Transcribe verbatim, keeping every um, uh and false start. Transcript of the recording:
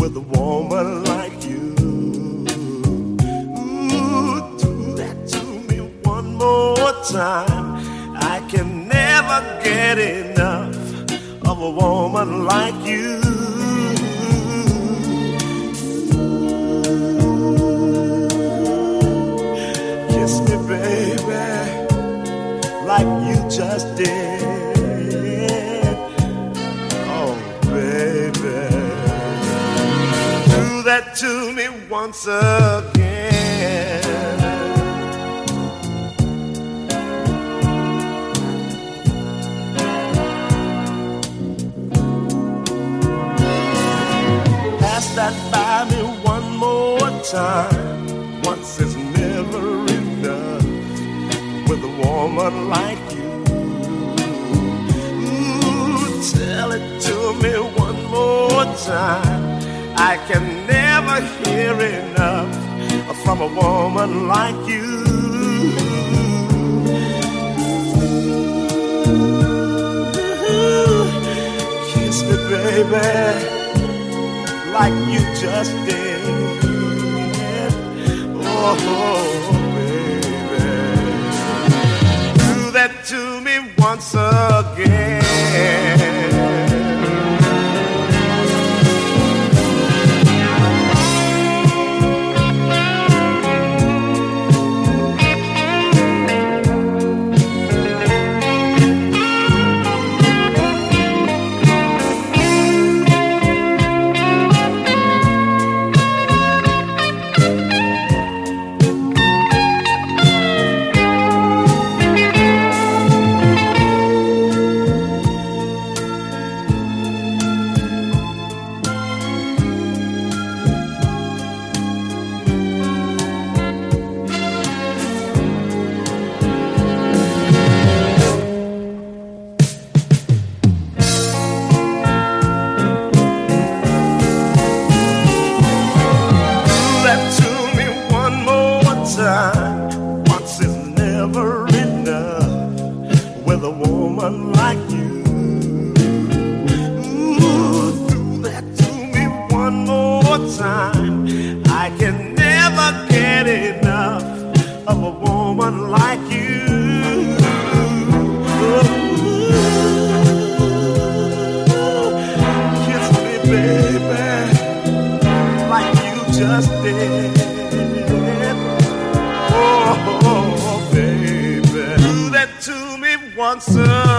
with a woman like you. Ooh, do that to me one more time. I can never get enough of a woman like you. Kiss me, baby, like you just did. Oh, baby, do that to me once again. That by me one more time. Once is never enough with a woman like you. Ooh, tell it to me one more time. I can never hear enough from a woman like you. Ooh, kiss me, baby, like you just did. Oh, baby, do that to me once again. Once is never enough with a woman like you. Ooh, do that to me one more time. I can never get enough of a woman like you. Ooh, kiss me, baby, like you just did. Oh, baby, do that to me once again.